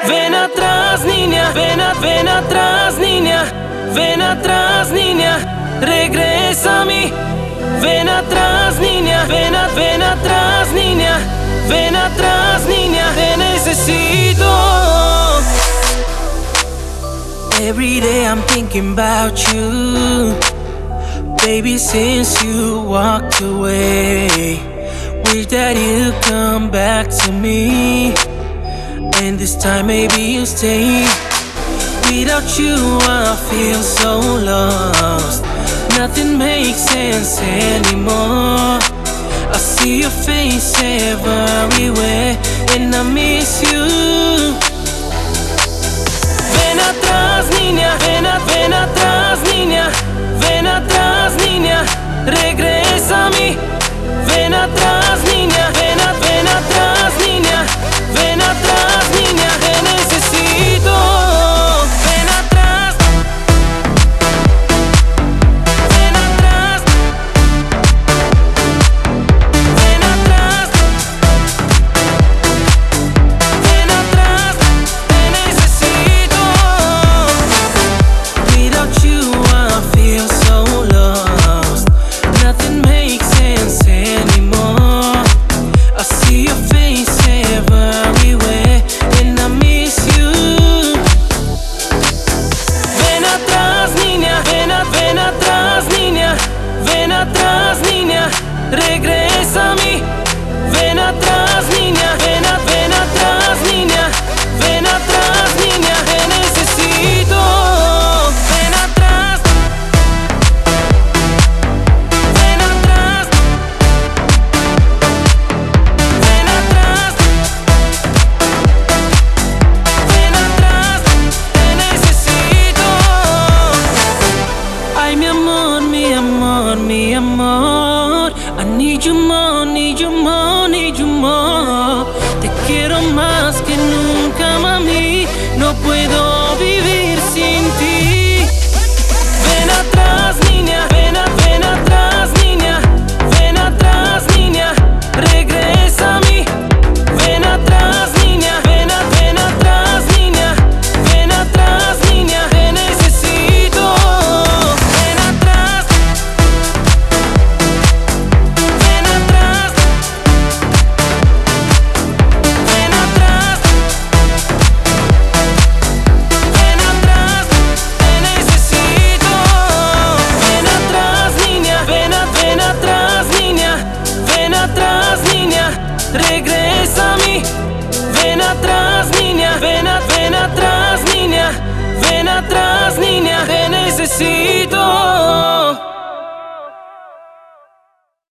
Ven atrás, niña, ven atrás, niña. Ven atrás, niña, regresa a mí. Ven atrás, niña, ven atrás, niña. Ven atrás, niña, te necesito. Every day I'm thinking about you, baby, since you walked away. Wish that you'd come back to me, and this time maybe you stay. Without you I feel so lost. Nothing makes sense anymore. I see your face everywhere, and I miss you. Ven atrás, niña, ven atrás, niña. Ven atrás, niña, regresa a mí. Ven atrás, niña, ven atrás, niña. Ven atrás, niña, te necesito. Ven atrás. Ven atrás. Ven atrás. Ven atrás, te necesito. Without you I feel so lost. Nothing makes sense anymore. I see your face everywhere, and I miss you. Ven atrás, niña, ven atrás, niña. Ven atrás, niña, regresa a mí. Ven atrás, niña, ven atrás, niña. Ven atrás, niña, te necesito. Ven atrás. Ven atrás. Ven atrás. Ven atrás, te necesito. Ay, mi amor, mi amor, mi amor. I need you more, need you more, need you more. Te quiero más que nunca, mami. No puedo vivir sin ti. Ven atrás, niña, ven atrás, niña. Ven atrás, niña, regresa a mí. Ven atrás, niña, ven atrás, niña. Ven atrás, niña, te necesito. Ven atrás. Ven atrás. Ven atrás. Ven atrás, te necesito. Ven atrás, niña, ven atrás, niña. Ven atrás, niña, regresa a mí. Ven atrás, niña, ven atrás, niña. Ven atrás, niña, te necesito.